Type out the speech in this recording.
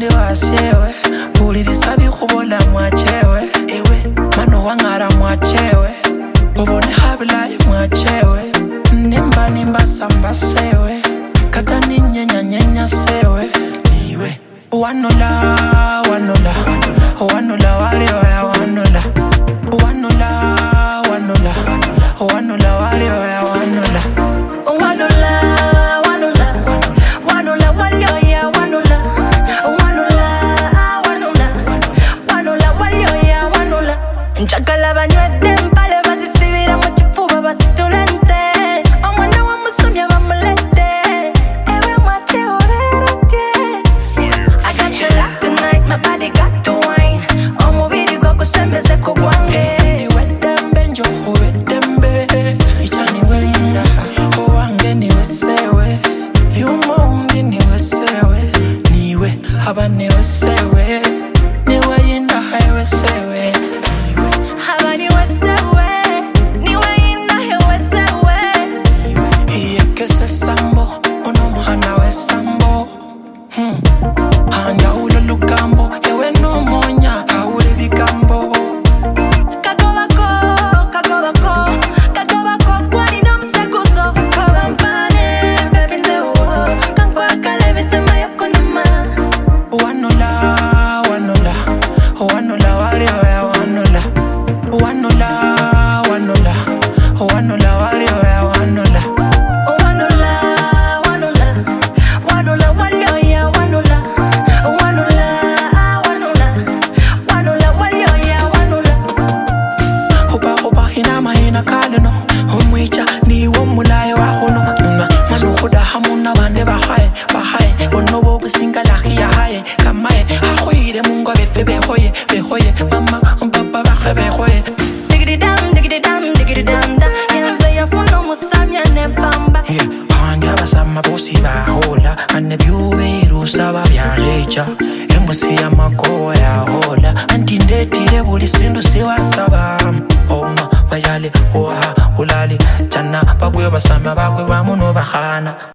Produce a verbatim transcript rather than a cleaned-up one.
wali wasiewe puliriza bikhubola mwachewe ewe mano wangara mwachewe ubone hablayi mwachewe nimba nimba samba sewe kata ninyenya nyenya sewe niwe wanola wanola wanola wale ya wanola wanola wanola wanola wale ya wanola wanola wanola wanola wale ya wanola wanola wanola wanola wale ya wanola njagala banywedde mpale bazisibira mu kifuba bazitulente omwana wa musomya bamulette ewe mwache oberete I got you locked tonight, my body got to wine omubiri gwo gusembeze ku gwange wedembe njo wedembe ichani wenda owange niwe sewe yumongi niwe sewe niwe haba niwe sewe niwe yinda highway sewe haba niwe sewe niwe yinda highway sewe iyekese sambo onomuhana we sambo hmm. handa ulo lugambo ewe nomonya kawule bigambo kagobako kagobako kagobako gwani n'omusekuzo kobampane baby nzewo kankwakala ebisema yokunuma wanola wanola wanola wale ya wanola wanola wanola wanola wale ya wanola wanola wanola wanola wale ya wanola wanola wanola wanola wale ya wanola Hoba hoba hina mahina kaleno Homwicha ni womulaye wa hono Manu khuda hamuna bande bahaye Bahaye Onobo businga lahi ya haye Kamaye Ahoire mungo befe behoye Behoye Mama Mbaba bahe behoye diggity dam diggity dam diggity dam da yanze yafuno musamya ne pamba Handi abasama bosi bahola Ane byuberu saba byarecha Embusi ya makowa ya hola Anti ndetire buli sindu siwa saba Oma bayale oha ulali Chana bagwe basama bagwe bamuno bahana